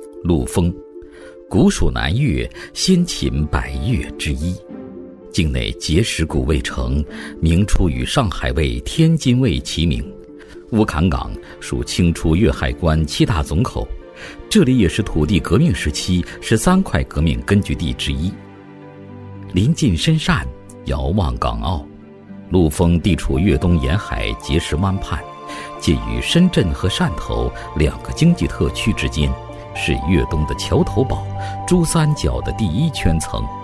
陆丰，古属南越先秦百越之一，境内碣石古卫城，明初与上海卫、天津卫齐名。乌坎港属清初粤海关7大总口，这里也是土地革命时期13块革命根据地之一。临近深汕，遥望港澳，陆丰地处粤东沿海碣石湾畔，介于深圳和汕头2个经济特区之间，是粤东的桥头堡，珠三角的第1圈层。